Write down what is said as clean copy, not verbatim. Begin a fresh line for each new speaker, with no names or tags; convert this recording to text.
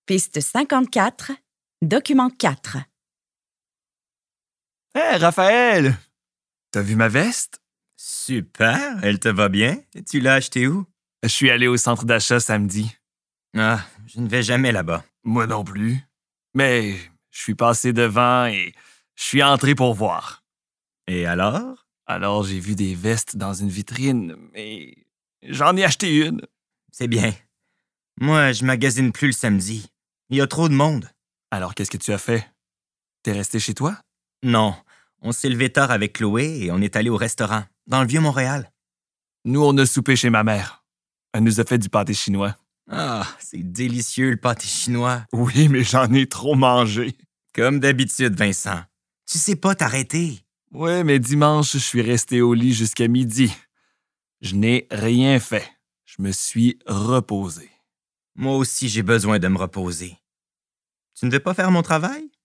Piste 54, document 4.
Hé, Raphaël! T'as vu ma veste?
Super, elle te va bien. Tu l'as achetée où?
Je suis allé au centre d'achat samedi.
Ah, je ne vais jamais là-bas.
Moi non plus. Mais je suis passé devant et je suis entré pour voir.
Et alors?
Alors j'ai vu des vestes dans une vitrine, mais j'en ai acheté une.
C'est bien. Moi, je magasine plus le samedi. Il y a trop de monde.
Alors qu'est-ce que tu as fait? T'es resté chez toi?
Non, on s'est levé tard avec Chloé et on est allé au restaurant, dans le Vieux-Montréal.
Nous, on a soupé chez ma mère. Elle nous a fait du pâté chinois.
Ah, c'est délicieux le pâté chinois.
Oui, mais j'en ai trop mangé.
Comme d'habitude, Vincent. Tu sais pas t'arrêter.
Oui, mais dimanche, je suis resté au lit jusqu'à midi. Je n'ai rien fait. Je me suis reposé.
Moi aussi, j'ai besoin de me reposer. Tu ne veux pas faire mon travail?